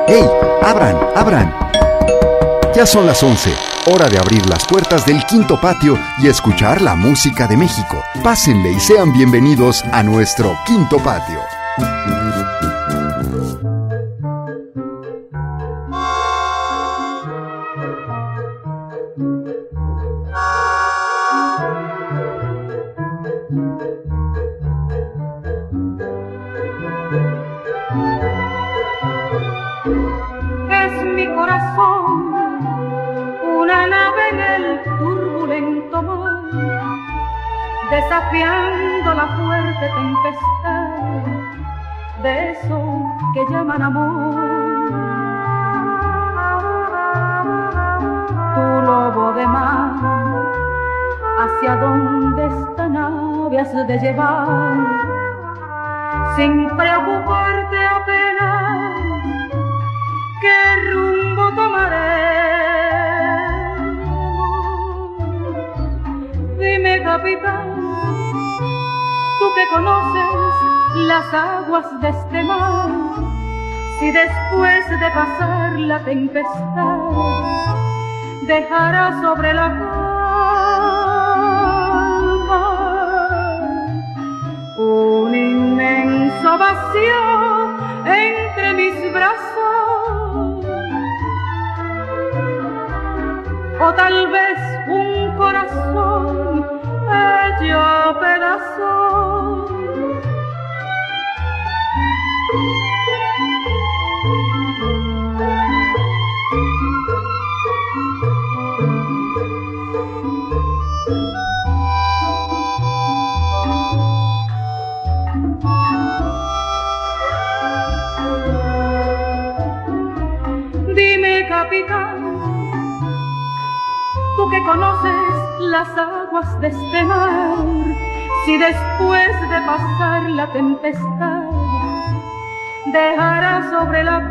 ¡Hey! ¡Abran! ¡Abran! Ya son las 11, hora de abrir las puertas del Quinto Patio y escuchar la música de México. Pásenle y sean bienvenidos a nuestro Quinto Patio. Desafiando la fuerte tempestad de eso que llaman amor. Tu lobo de mar, ¿hacia dónde esta nave has de llevar? Sin preocuparte apenas qué rumbo tomaré. Dime, capitán, tú que conoces las aguas de este mar, si después de pasar la tempestad dejará sobre la calma un inmenso vacío entre mis brazos, o tal vez un corazón hecho pedazos. Dime, capitán, tú que conoces las aguas de este mar, si después de pasar la tempestad dejará sobre la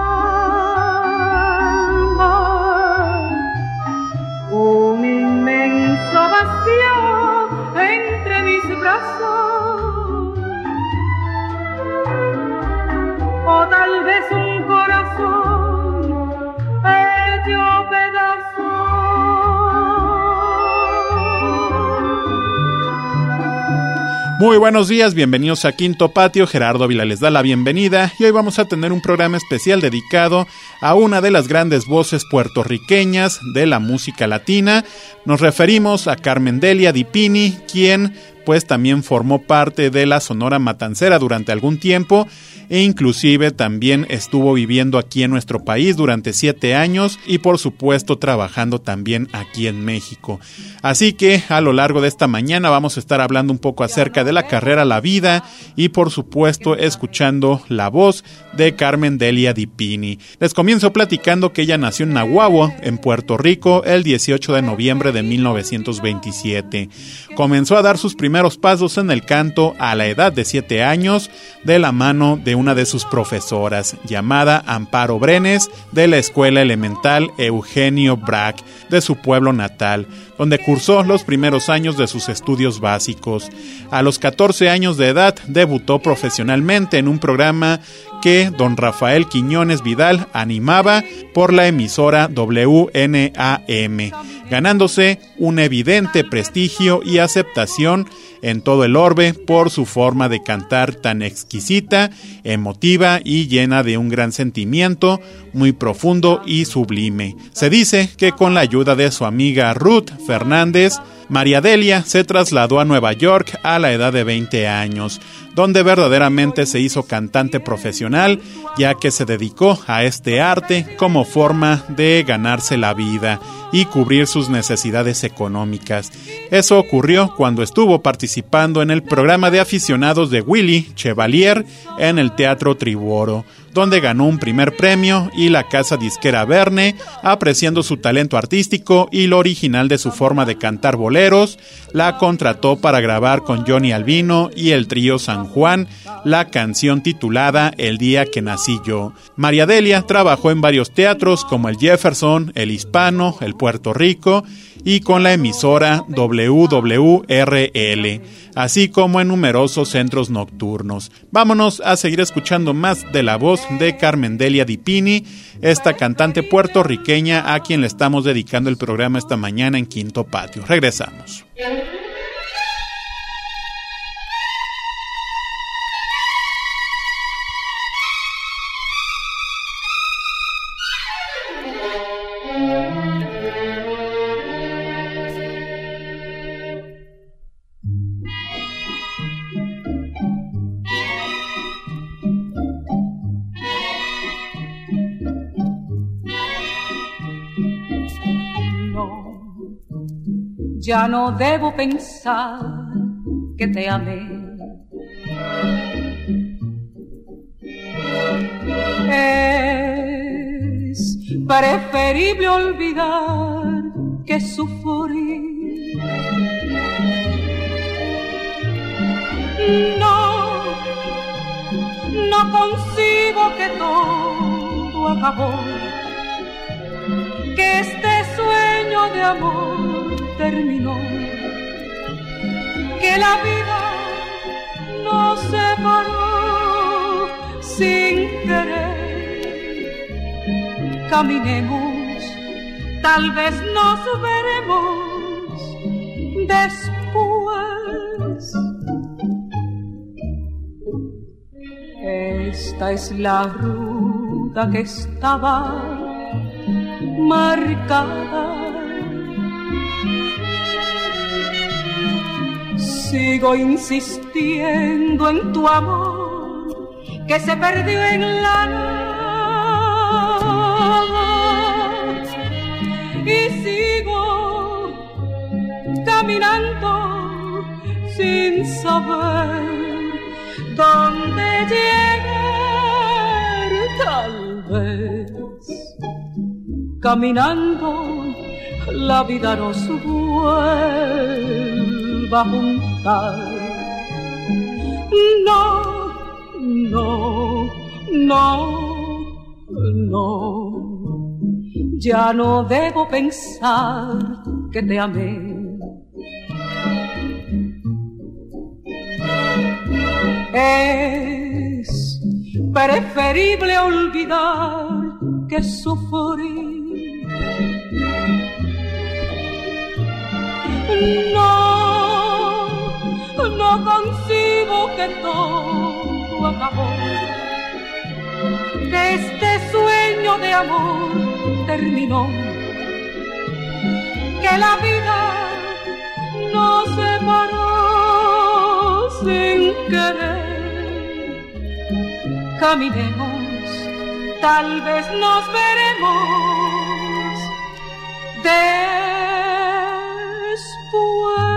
calma un inmenso vacío entre mis brazos, o tal vez un corazón hecho pedazos. Muy buenos días, bienvenidos a Quinto Patio. Gerardo Ávila les da la bienvenida y hoy vamos a tener un programa especial dedicado a una de las grandes voces puertorriqueñas de la música latina. Nos referimos a Carmen Delia Di Pini, quien pues también formó parte de la Sonora Matancera durante algún tiempo e inclusive también estuvo viviendo aquí en nuestro país durante 7 años y por supuesto trabajando también aquí en México. Así que a lo largo de esta mañana vamos a estar hablando un poco acerca de la carrera, la vida y por supuesto escuchando la voz de Carmen Delia Di Pini. Les comienzo platicando que ella nació en Nahuabo, en Puerto Rico, el 18 de noviembre de 1927. Comenzó a dar sus primeros pasos en el canto a la edad de 7 años de la mano de una de sus profesoras, llamada Amparo Brenes, de la Escuela Elemental Eugenio Brac, de su pueblo natal, donde cursó los primeros años de sus estudios básicos. A los 14 años de edad debutó profesionalmente en un programa que don Rafael Quiñones Vidal animaba por la emisora WNAM, ganándose un evidente prestigio y aceptación en todo el orbe por su forma de cantar tan exquisita, emotiva y llena de un gran sentimiento, muy profundo y sublime. Se dice que con la ayuda de su amiga Ruth Fernández, María Delia se trasladó a Nueva York a la edad de 20 años, donde verdaderamente se hizo cantante profesional, ya que se dedicó a este arte como forma de ganarse la vida y cubrir sus necesidades económicas. Eso ocurrió cuando estuvo participando en el programa de aficionados de Willy Chevalier en el Teatro Triboro, donde ganó un primer premio y la casa disquera Verne, apreciando su talento artístico y lo original de su forma de cantar boleros, la contrató para grabar con Johnny Albino y el trío San Juan la canción titulada El día que nací yo. María Delia trabajó en varios teatros como el Jefferson, el Hispano, el Puerto Rico y con la emisora WWRL, así como en numerosos centros nocturnos. Vámonos a seguir escuchando más de la voz de Carmen Delia Di Pini, esta cantante puertorriqueña a quien le estamos dedicando el programa esta mañana en Quinto Patio. Regresamos. Ya no debo pensar que te amé. Es preferible olvidar que sufrir. No concibo que todo acabó, que este sueño de amor terminó, que la vida nos separó sin querer. Caminemos, tal vez nos veremos después. Esta es la ruta que estaba marcada. Sigo insistiendo en tu amor que se perdió en la nada, y sigo caminando sin saber dónde llegar. Tal vez caminando la vida nos vuelva a juntar. No, ya no debo pensar que te amé. Es preferible olvidar que sufrir. No concibo que todo acabó, que este sueño de amor terminó, que la vida nos separó sin querer. Caminemos, tal vez nos veremos después.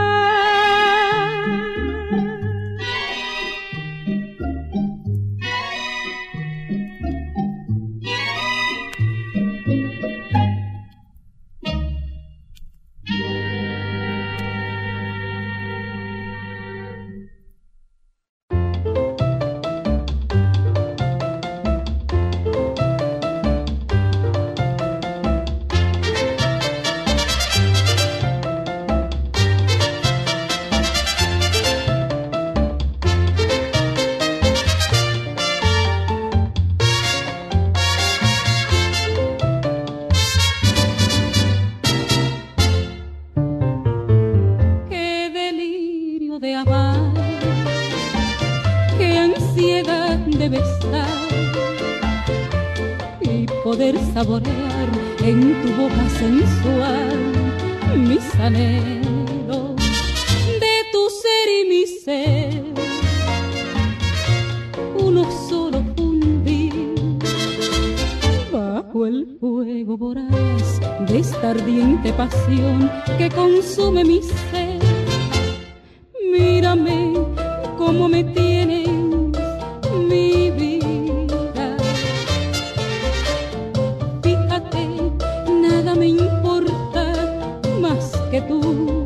Saborear en tu boca sensual mis anhelos de tu ser y mi ser, uno solo fundir bajo el fuego voraz de esta ardiente pasión que consume mi ser. Mírame cómo me tienes, mi vida. Me importa más que tú.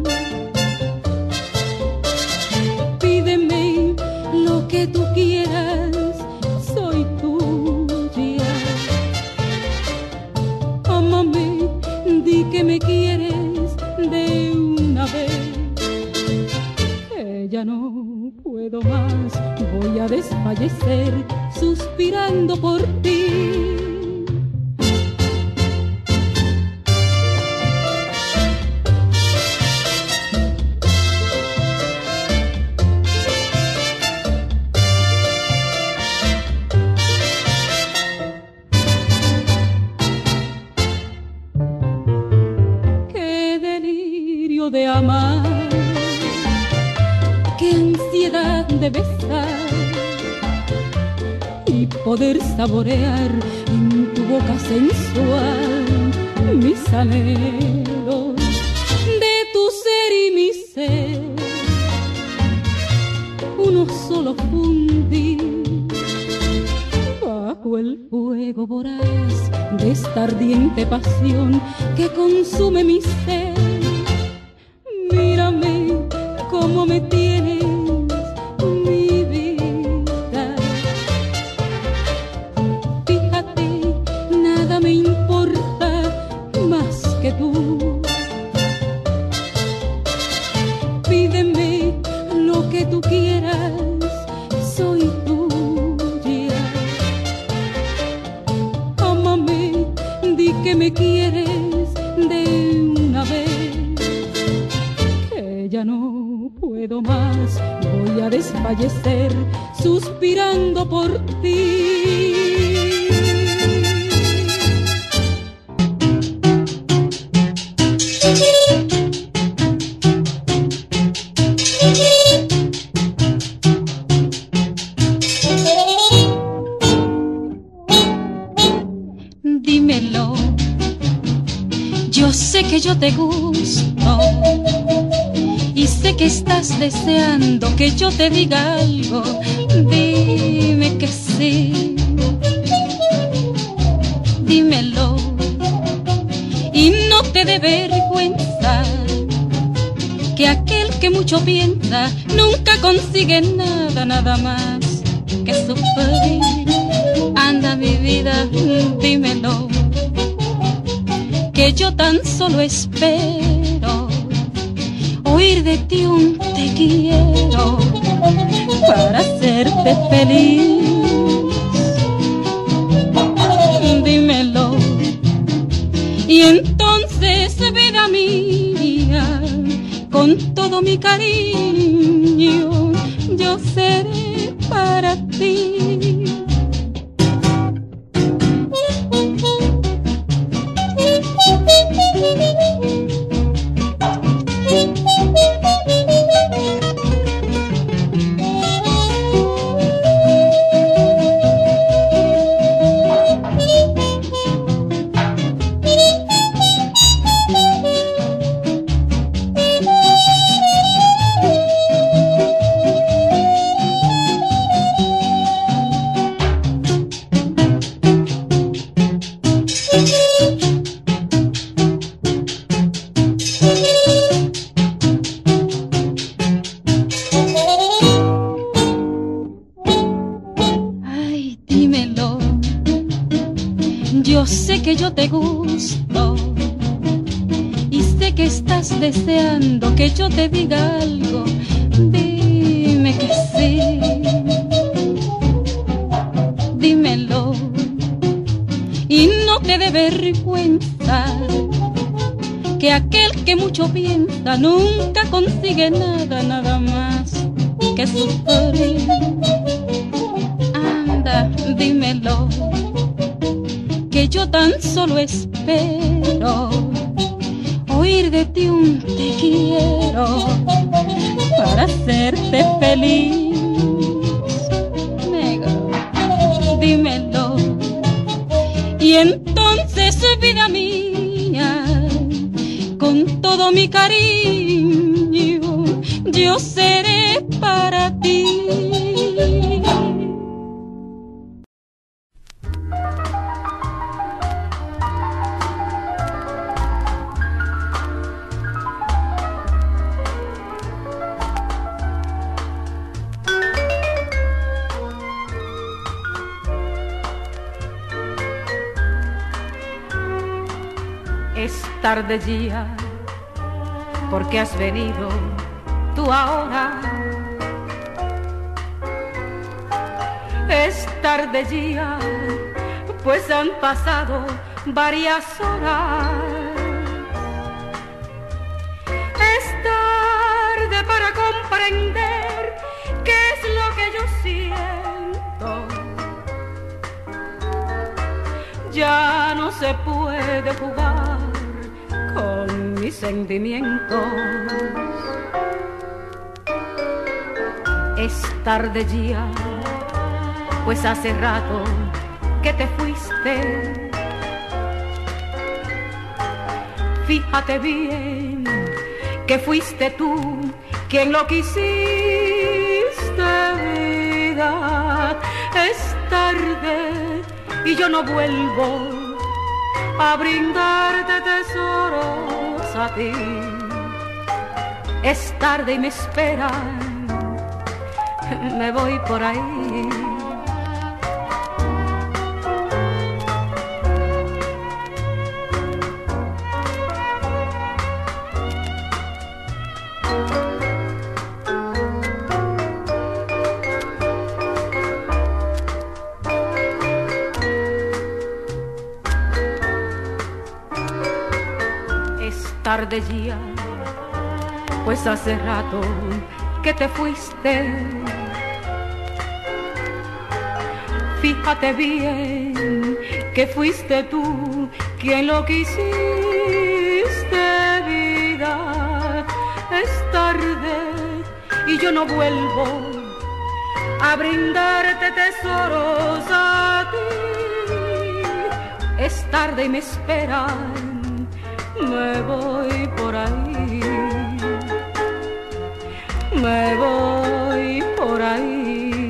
Pídeme lo que tú quieras, soy tuya. Ámame, di que me quieres ya no puedo más, voy a desfallecer suspirando por ti. Qué delirio de amar, qué ansiedad de besar y poder saborear en tu boca sensual mis anhelos de tu ser y mi ser, uno solo fundir bajo el fuego voraz de esta ardiente pasión que consume mi ser. Mírame cómo me tienes, mi vida. Fíjate, nada me importa más que tú. Pídeme lo que tú quieras, soy tuya. Ámame, di que me quieres de una vez. Ya no puedo más, voy a desfallecer suspirando por ti. Dímelo, yo sé que yo te gusto y sé que estás deseando que yo te diga algo. Dime que sí, dímelo, y no te dé vergüenza que aquel que mucho piensa nunca consigue nada, nada más que sufrir. Anda mi vida, dímelo, que yo tan solo espero oír de ti un te quiero para hacerte feliz. Dímelo, y entonces, vida mía, con todo mi cariño, yo seré para ti. Que yo te gusto y sé que estás deseando que yo te diga algo. Dime que sí, dímelo, y no te dé vergüenza que aquel que mucho piensa nunca consigue nada, nada más que sufrir. Anda, dímelo, que yo tan solo espero oír de ti un te quiero para hacerte feliz. Negro, dímelo, y entonces, vida mía, con todo mi cariño, yo seré para ti. Es tarde ya, porque has venido tú ahora Es tarde ya, pues han pasado varias horas. Es tarde para comprender qué es lo que yo siento. Ya no se puede jugar con mis sentimientos. Es tarde ya, pues hace rato que te fuiste. Fíjate bien que fuiste tú quien lo quisiste, vida. Es tarde y yo no vuelvo a brindarte tesoros a ti. Es tarde y me esperan, me voy por ahí. Tarde ya, pues hace rato que te fuiste. Fíjate bien que fuiste tú quien lo quisiste, vida. Es tarde y yo no vuelvo a brindarte tesoros a ti. Es tarde y me esperan, me voy por ahí, me voy por ahí.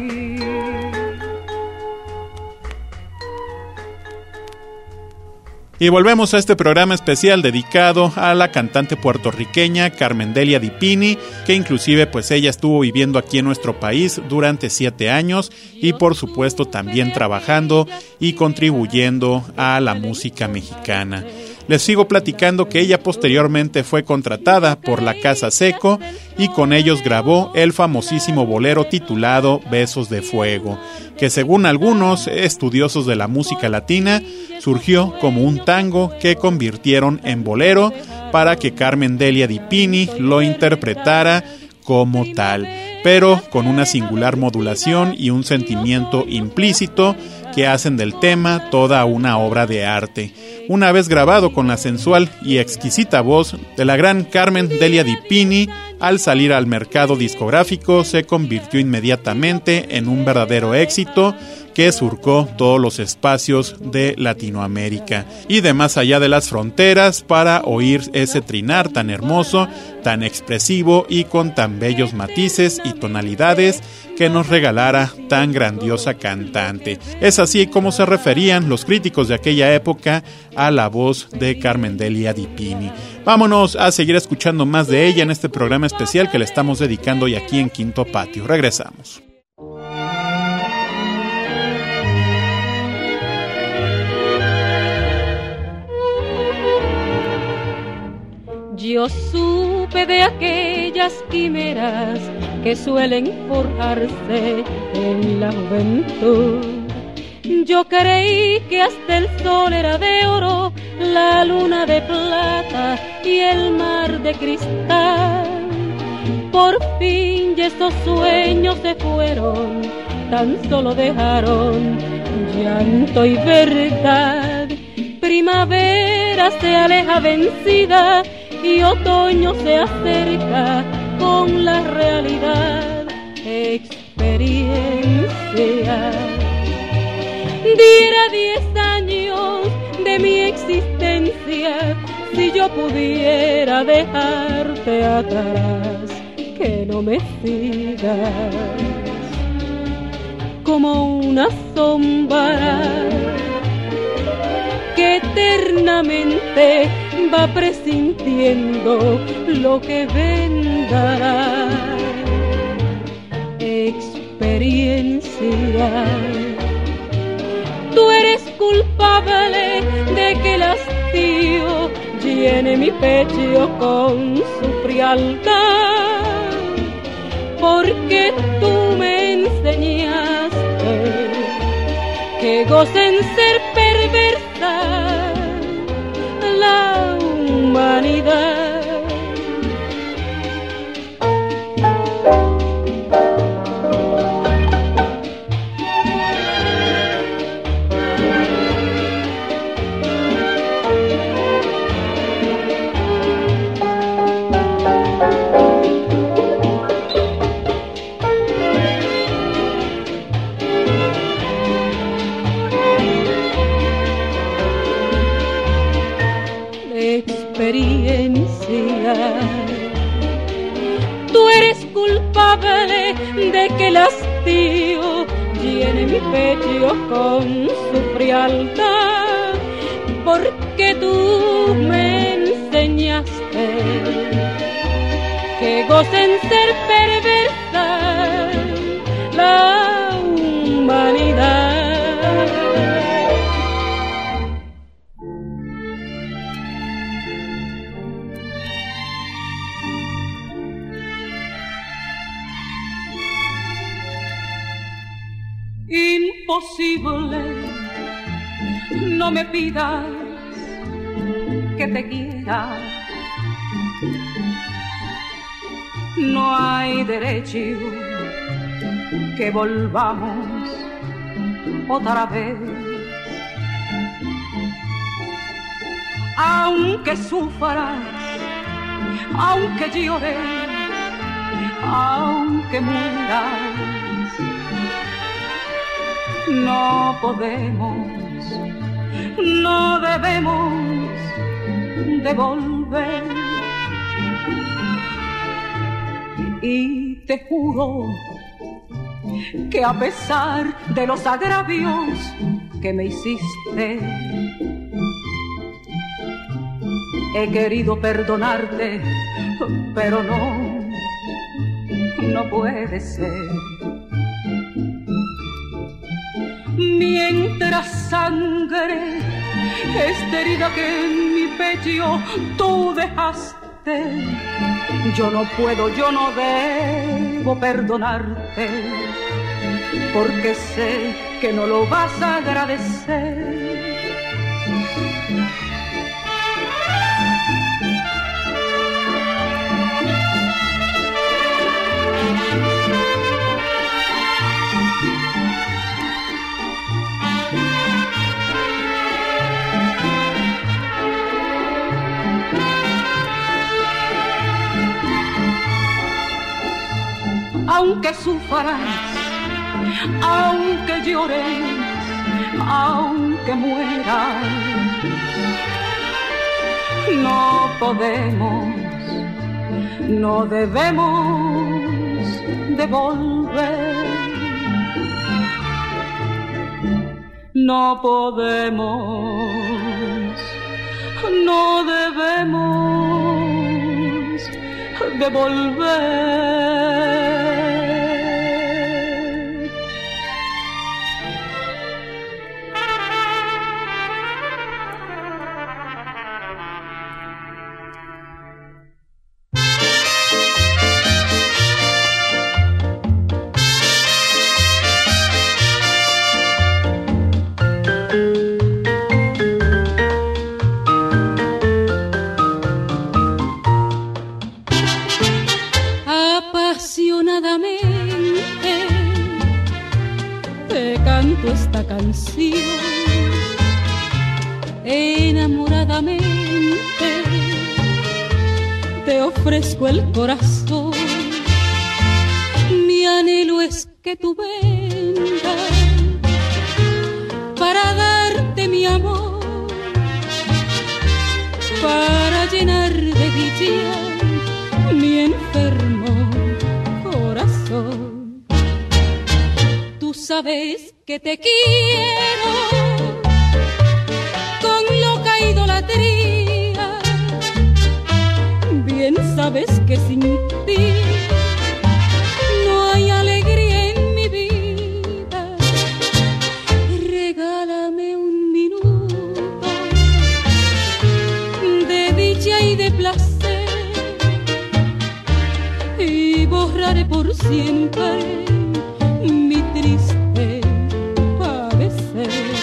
Y volvemos a este programa especial dedicado a la cantante puertorriqueña Carmen Delia Di Pini, que inclusive pues ella estuvo viviendo aquí en nuestro país durante 7 años y por supuesto también trabajando y contribuyendo a la música mexicana. Les sigo platicando que ella posteriormente fue contratada por la Casa Seco y con ellos grabó el famosísimo bolero titulado Besos de Fuego, que según algunos estudiosos de la música latina surgió como un tango que convirtieron en bolero para que Carmen Delia Di Pini lo interpretara como tal, pero con una singular modulación y un sentimiento implícito que hacen del tema toda una obra de arte. Una vez grabado con la sensual y exquisita voz de la gran Carmen Delia Di Pini, al salir al mercado discográfico se convirtió inmediatamente en un verdadero éxito que surcó todos los espacios de Latinoamérica y de más allá de las fronteras para oír ese trinar tan hermoso, tan expresivo y con tan bellos matices y tonalidades que nos regalara tan grandiosa cantante. Es así como se referían los críticos de aquella época a la voz de Carmen Delia Di Pini. Vámonos a seguir escuchando más de ella en este programa especial que le estamos dedicando hoy aquí en Quinto Patio. Regresamos. Yo supe de aquellas quimeras que suelen forjarse en la juventud. Yo creí que hasta el sol era de oro, la luna de plata y el mar de cristal. Por fin ya esos sueños se fueron, tan solo dejaron llanto y verdad. Primavera se aleja vencida y otoño se acerca con la realidad. Experiencia. Diera 10 años de mi existencia si yo pudiera dejarte atrás, que no me sigas como una sombra que eternamente va presintiendo lo que vendrá. Experiencia. Tú eres culpable de que el hastío llene mi pecho con su frialdad, porque tú me enseñaste que goza en ser perversa la humanidad. Tú eres culpable de que el hastío llene mi pecho con su frialdad, porque tú me enseñaste que goza en ser perversa la humanidad. Imposible, no me pidas que te quiera. No hay derecho que volvamos otra vez. Aunque sufras, aunque llores, aunque mueras, no podemos, no debemos devolver. Y te juro que a pesar de los agravios que me hiciste, he querido perdonarte, pero no puede ser. Mientras sangre esta herida que en mi pecho tú dejaste, yo no puedo, yo no debo perdonarte, porque sé que no lo vas a agradecer. Aunque sufras, aunque llores, aunque mueras, no podemos, no debemos devolver. No podemos, no debemos devolver. Esta canción, enamoradamente te ofrezco el corazón. Mi anhelo es que tú vengas para darte mi amor, para llenar de dicha mi enfermo corazón. Tú sabes que te quiero con loca idolatría, bien sabes que sin ti no hay alegría en mi vida. Regálame un minuto de dicha y de placer y borraré por siempre mi triste padecer.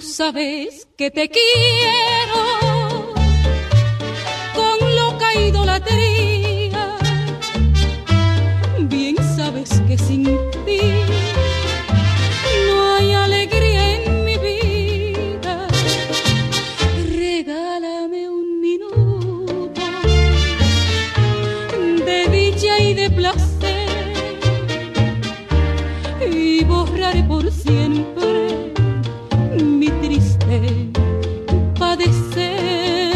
sabes que te quiero con loca idolatría. Bien sabes que sin ti no hay alegría en mi vida. Regálame un minuto de dicha y de placer y borraré por siempre mi triste padecer.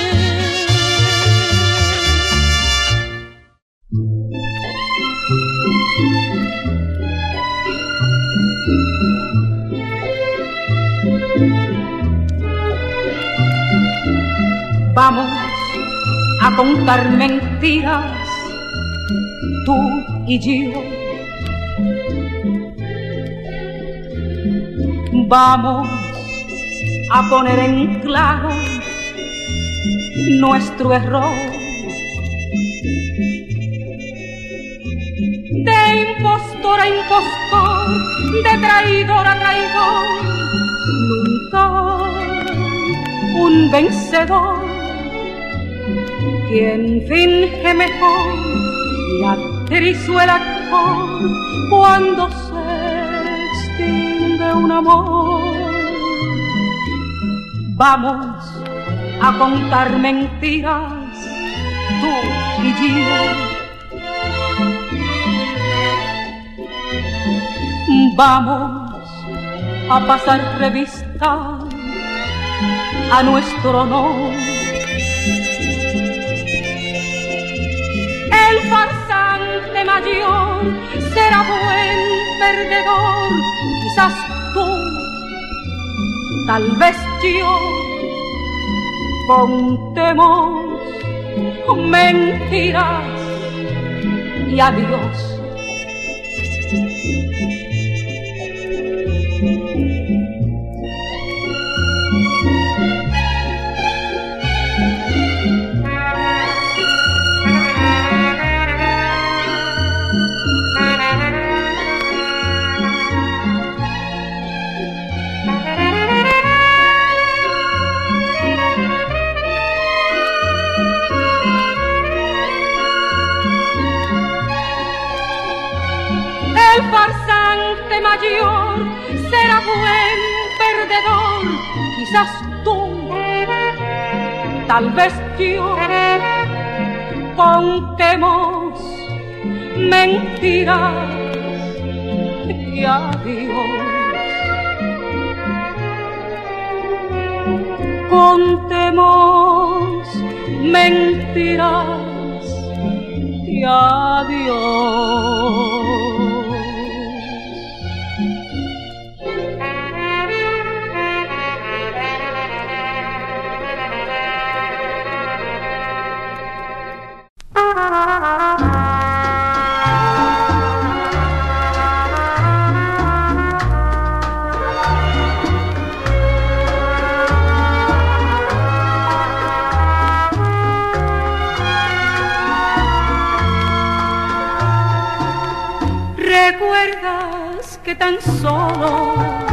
Vamos a contar mentiras, tú y yo. Vamos a poner en claro nuestro error. De impostor a impostor, de traidor a traidor, nunca un vencedor. Quien finge mejor la actriz o el actor cuando se extingue un amor. Vamos a contar mentiras, tú y yo. Vamos a pasar revista a nuestro honor. El farsante mayor será buen perdedor, quizás tú, tal vez yo. Contemos mentiras y adiós. El farsante mayor será buen perdedor, quizás tú, tal vez yo. Contemos mentiras y adiós. Contemos mentiras y adiós. ¿Recuerdas que tan solo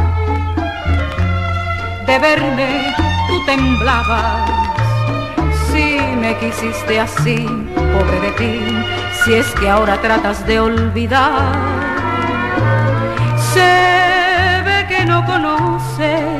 de verme tú temblabas? Si me quisiste así, pobre de ti, si es que ahora tratas de olvidar. Se ve que no conoces,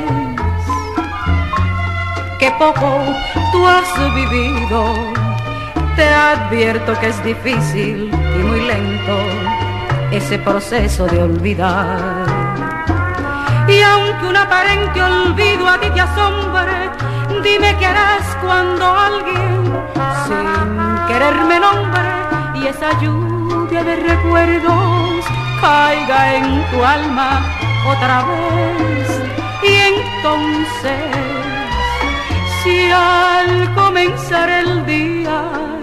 que poco tú has vivido. Te advierto que es difícil y muy lento ese proceso de olvidar. Y aunque un aparente olvido a ti te asombre, dime qué harás cuando alguien sin querer me nombre y esa lluvia de recuerdos caiga en tu alma otra vez. Y entonces, si al comenzar el día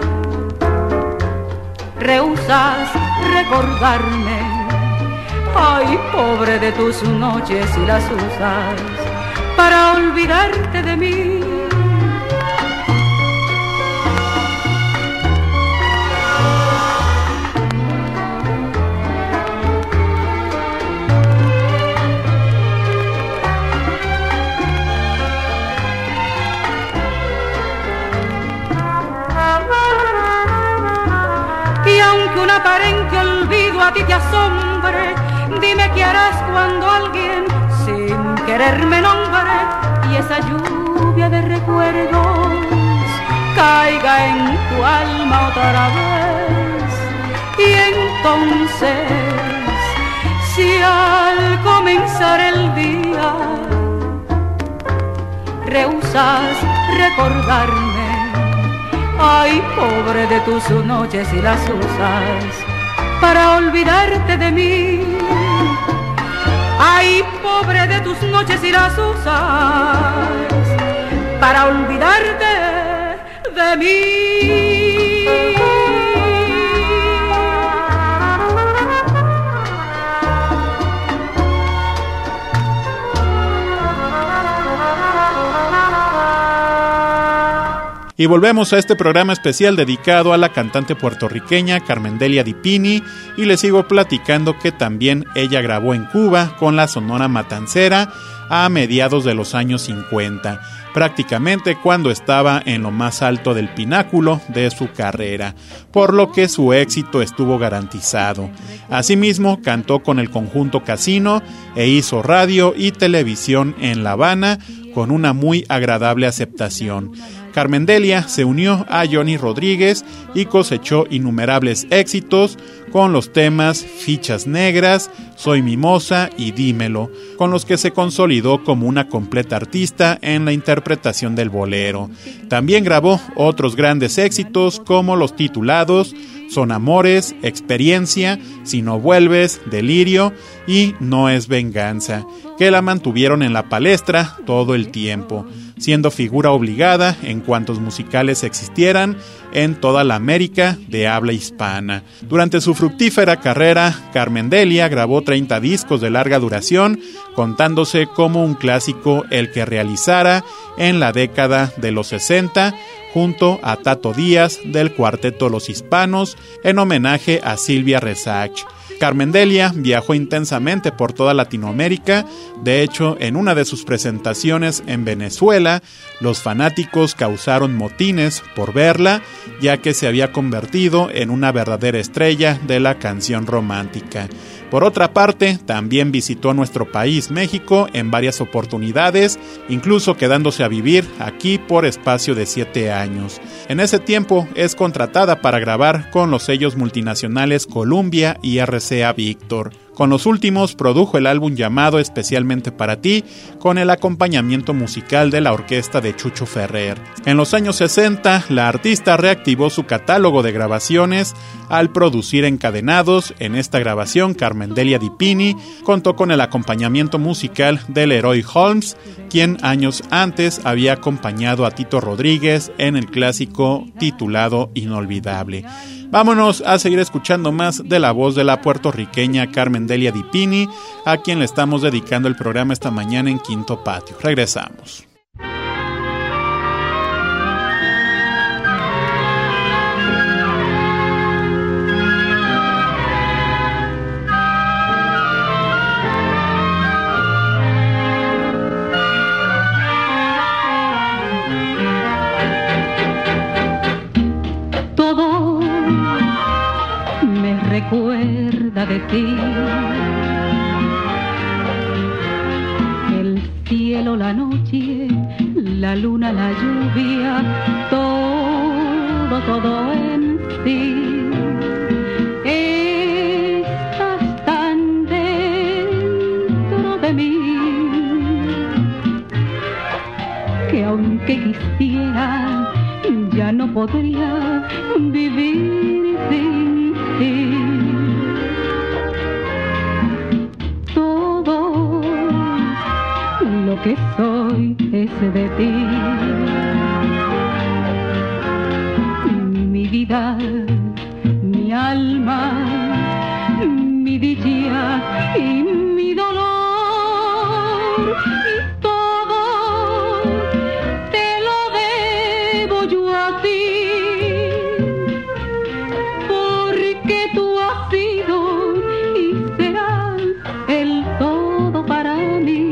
rehusas recordarme, ay, pobre de tus noches si las usas para olvidarte de mí. Dime qué harás cuando alguien sin querer me nombre y esa lluvia de recuerdos caiga en tu alma otra vez. Y entonces, si al comenzar el día rehusas recordarme, ay, pobre de tus noches si las usas para olvidarte de mí. Ay, pobre de tus noches si las usas para olvidarte de mí. Y volvemos a este programa especial dedicado a la cantante puertorriqueña Carmendelia Dipini, y les sigo platicando que también ella grabó en Cuba con la Sonora Matancera a mediados de los años 50, prácticamente cuando estaba en lo más alto del pináculo de su carrera, por lo que su éxito estuvo garantizado. Asimismo, cantó con el conjunto Casino e hizo radio y televisión en La Habana con una muy agradable aceptación. Carmendelia se unió a Johnny Rodríguez y cosechó innumerables éxitos con los temas Fichas Negras, Soy Mimosa y Dímelo, con los que se consolidó como una completa artista en la interpretación del bolero. También grabó otros grandes éxitos como los titulados Son Amores, Experiencia, Si No Vuelves, Delirio y No Es Venganza, que la mantuvieron en la palestra todo el tiempo, siendo figura obligada en cuantos musicales existieran en toda la América de habla hispana. Durante su fructífera carrera, Carmendelia grabó 30 discos de larga duración, contándose como un clásico el que realizara en la década de los 60, junto a Tato Díaz del Cuarteto Los Hispanos, en homenaje a Silvia Resach. Carmendelia viajó intensamente por toda Latinoamérica. De hecho, en una de sus presentaciones en Venezuela, los fanáticos causaron motines por verla, ya que se había convertido en una verdadera estrella de la canción romántica. Por otra parte, también visitó nuestro país, México, en varias oportunidades, incluso quedándose a vivir aquí por espacio de 7 años. En ese tiempo es contratada para grabar con los sellos multinacionales Columbia y RCA Víctor. Con los últimos produjo el álbum llamado Especialmente para ti, con el acompañamiento musical de la orquesta de Chucho Ferrer. En los años 60, la artista reactivó su catálogo de grabaciones al producir Encadenados. En esta grabación, Carmendelia Dipini contó con el acompañamiento musical de Leroy Holmes, quien años antes había acompañado a Tito Rodríguez en el clásico titulado Inolvidable. Vámonos a seguir escuchando más de la voz de la puertorriqueña Carmendelia Dipini, a quien le estamos dedicando el programa esta mañana en Quinto Patio. Regresamos. Recuerda de ti el cielo, la noche, la luna, la lluvia, todo en sí. Estás tan dentro de mí que aunque quisiera ya no podría vivir sin ti. Lo que soy es de ti, mi vida, mi alma, mi dicha y mi dolor, y todo te lo debo yo a ti, porque tú has sido y serás el todo para mí.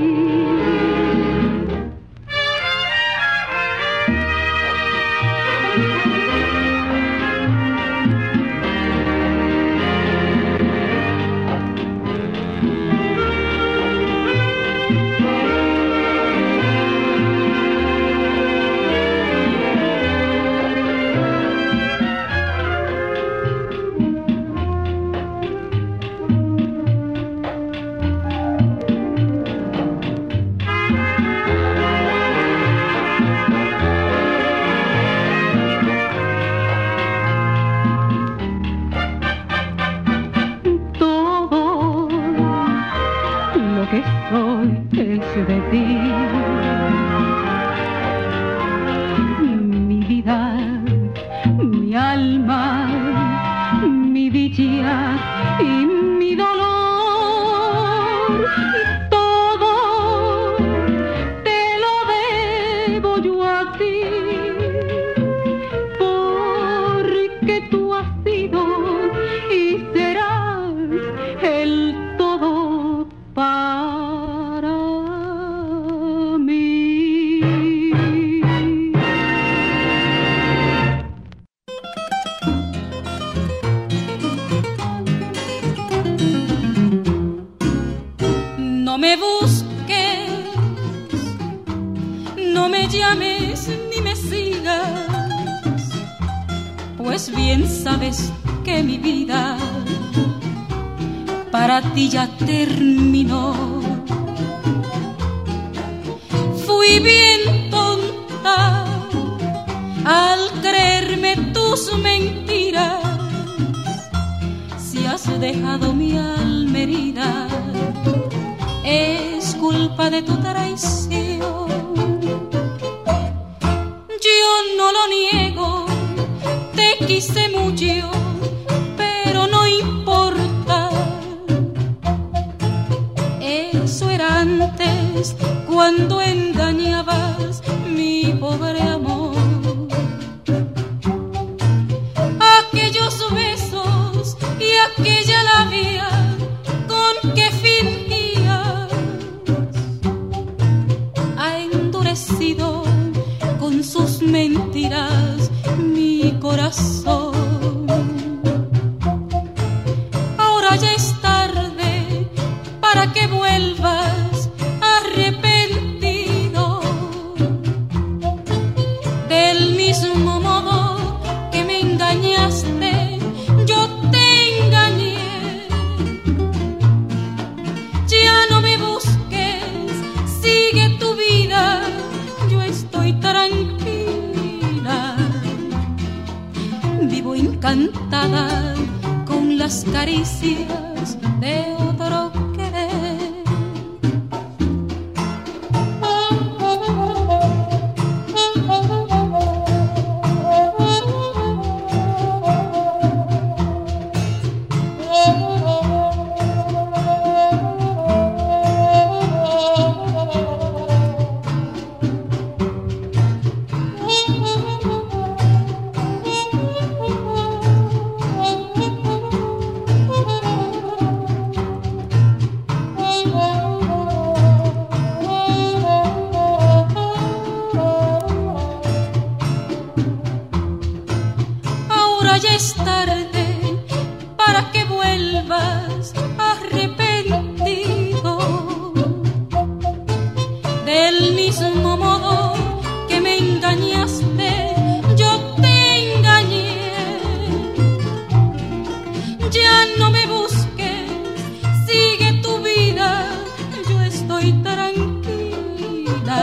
de ti. Mi vida, mi alma, mi dicha y mi dolor, todo te lo debo yo a ti, porque tú has sido y serás el todo para mí. No me busques, no me llames ni me sigas, pues bien sabes que mi vida para ti ya terminó. Fui bien tonta al creerme tus mentiras. Si has dejado mi alma herida, es culpa de tu traición. Yo no lo niego, te quise mucho, pero no importa. Eso era antes, cuando engañabas mi pobre amor. Aquellos besos y aquella labia con que fingías ha endurecido con sus mentiras mi corazón. Ahora ya es tarde para que vuelvas arrepentido. Del mismo modo que me engañaste, yo te engañé. Ya no me busques, sigue tu vida, yo estoy tranquila. Vivo encantada con las caricias de otro querer. Ahora ya es tarde para que vuelvas arrepentido. Del mismo modo que me engañaste, yo te engañé. Ya no me busques, sigue tu vida, yo estoy tranquila.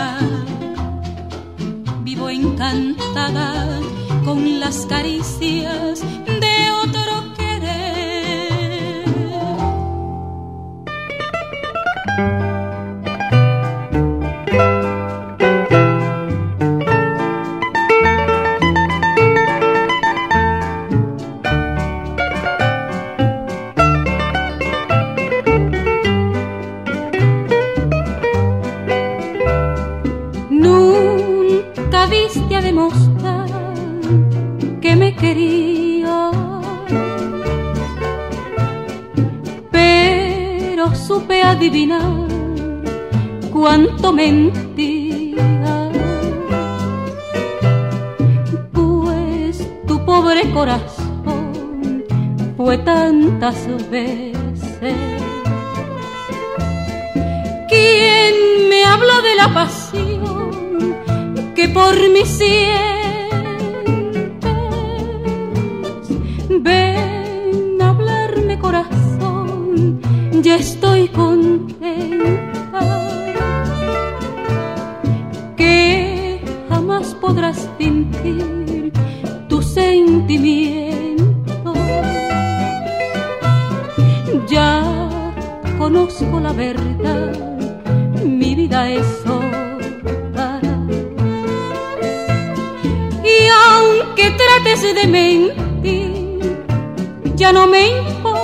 Vivo encantada con las caricias de otro querer. Nunca viste a demostrar que me quería, pero supe adivinar cuánto mentía, pues tu pobre corazón fue tantas veces quien me habló de la pasión que por mí sientes. Ven a hablarme, corazón, ya estoy contenta, que jamás podrás fingir tus sentimientos. Ya conozco la verdad, mi vida vida es otra. Y aunque trates de mentir, ya no me importa.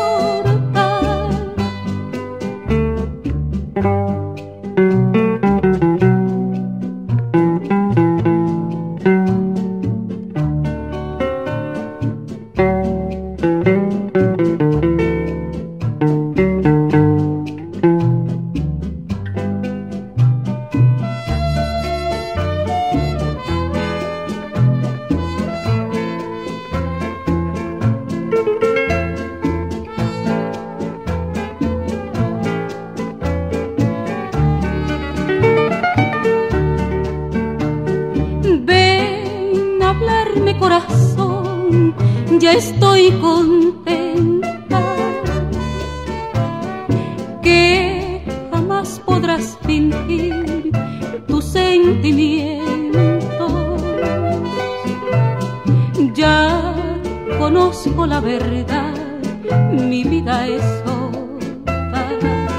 Ya estoy contenta, que jamás podrás fingir tus sentimientos. Ya conozco la verdad, mi vida es otra.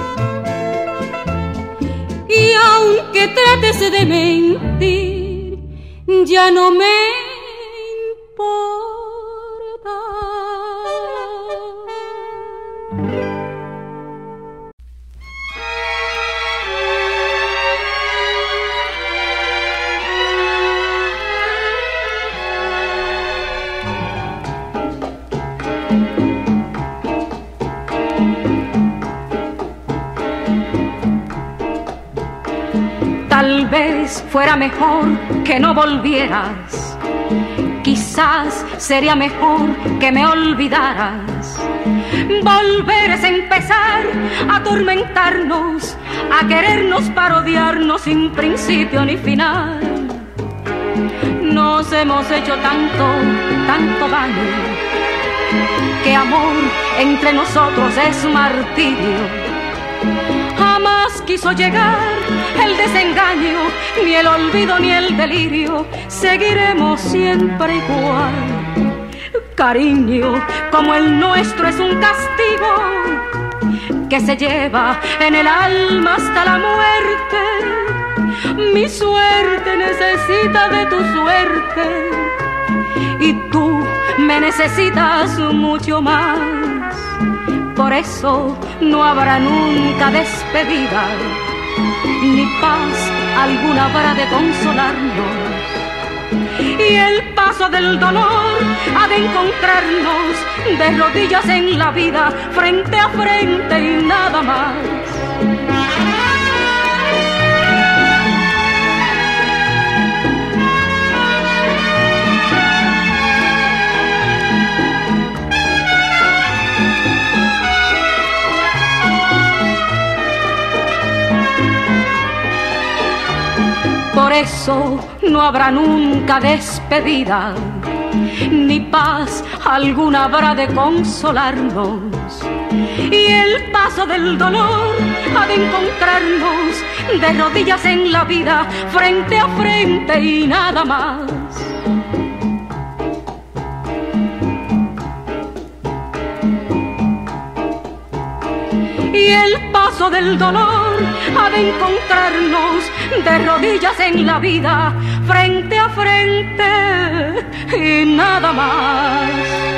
Y aunque trates de mentir, ya no me Tal vez fuera mejor que no volvieras, quizás sería mejor que me olvidaras. Volver es empezar a atormentarnos, a querernos parodiarnos sin principio ni final. Nos hemos hecho tanto daño, que amor entre nosotros es martirio. Jamás quiso llegar el desengaño, ni el olvido ni el delirio, seguiremos siempre igual. Cariño como el nuestro es un castigo que se lleva en el alma hasta la muerte. Mi suerte necesita de tu suerte y tú me necesitas mucho más. Por eso no habrá nunca despedida, ni paz alguna habrá de consolarnos. Y el paso del dolor ha de encontrarnos de rodillas en la vida, frente a frente y nada más. Por eso no habrá nunca despedida, ni paz alguna habrá de consolarnos. Y el paso del dolor ha de encontrarnos de rodillas en la vida, frente a frente y nada más. Y el paso del dolor ha de encontrarnos de rodillas en la vida, frente a frente y nada más.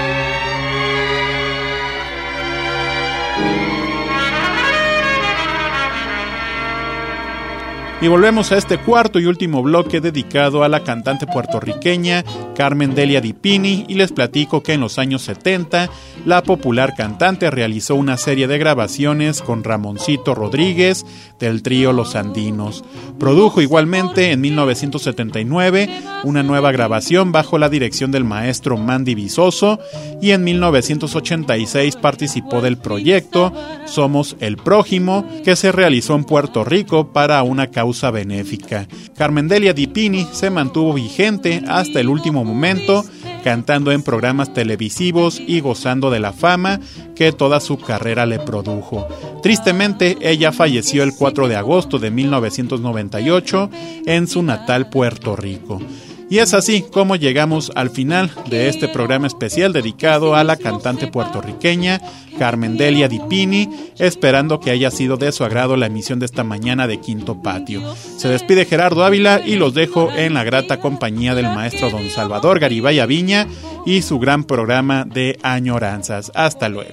Y volvemos a este cuarto y último bloque dedicado a la cantante puertorriqueña Carmen Delia Di Pini, y les platico que en los años 70 la popular cantante realizó una serie de grabaciones con Ramoncito Rodríguez del trío Los Andinos. Produjo igualmente en 1979 una nueva grabación bajo la dirección del maestro Mandy Visoso, y en 1986 participó del proyecto Somos el Prójimo, que se realizó en Puerto Rico para una causa benéfica. Carmen Delia Di Pini se mantuvo vigente hasta el último momento, cantando en programas televisivos y gozando de la fama que toda su carrera le produjo. Tristemente, ella falleció el 4 de agosto de 1998 en su natal Puerto Rico. Y es así como llegamos al final de este programa especial dedicado a la cantante puertorriqueña Carmen Delia Di Pini, esperando que haya sido de su agrado la emisión de esta mañana de Quinto Patio. Se despide Gerardo Ávila y los dejo en la grata compañía del maestro don Salvador Garibay Aviña y su gran programa de Añoranzas. Hasta luego.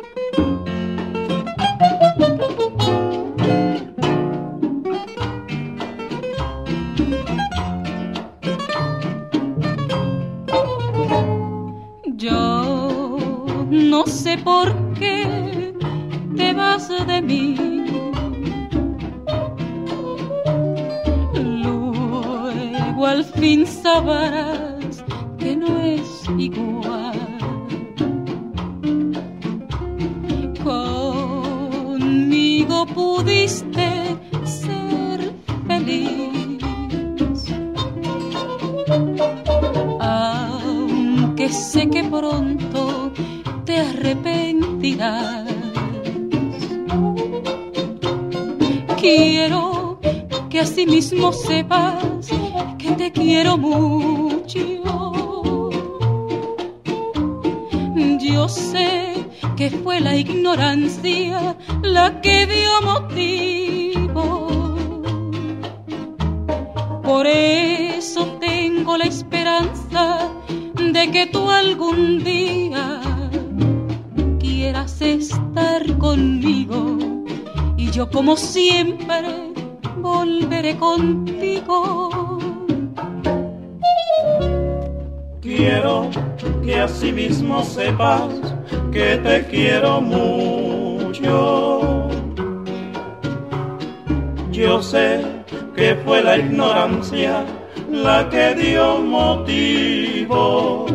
No sé por qué te vas de mí. Luego al fin sabrás que no es igual. Conmigo pudiste ser feliz, aunque sé que pronto te arrepentirás. Quiero que así mismo sepas que te quiero mucho. Yo sé que fue la ignorancia la que dio motivo. Por eso tengo la esperanza de que tú algún día quieras estar conmigo, y yo como siempre volveré contigo. Quiero que así mismo sepas que te quiero mucho. Yo sé que fue la ignorancia la que dio motivo.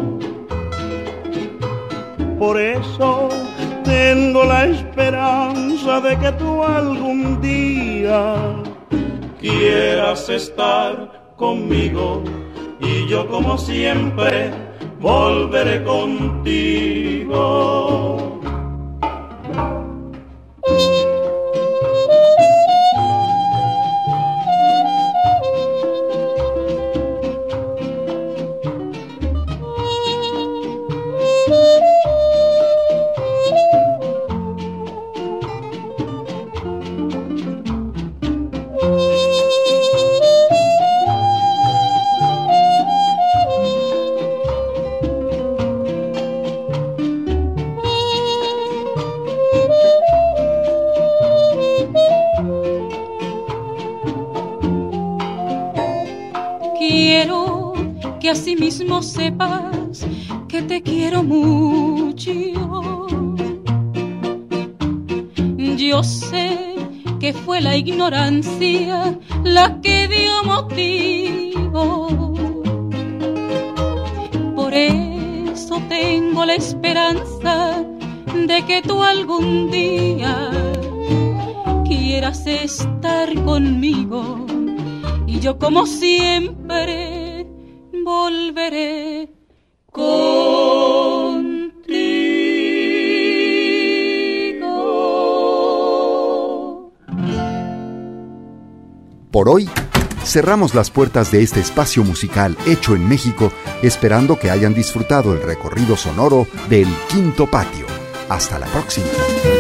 Por eso tengo la esperanza de que tú algún día quieras estar conmigo, y yo como siempre volveré contigo. Asimismo sepas que te quiero mucho. Yo sé que fue la ignorancia la que dio motivo. Por eso tengo la esperanza de que tú algún día quieras estar conmigo, y yo como siempre volveré contigo. Por hoy, cerramos las puertas de este espacio musical hecho en México, esperando que hayan disfrutado el recorrido sonoro del Quinto Patio. Hasta la próxima.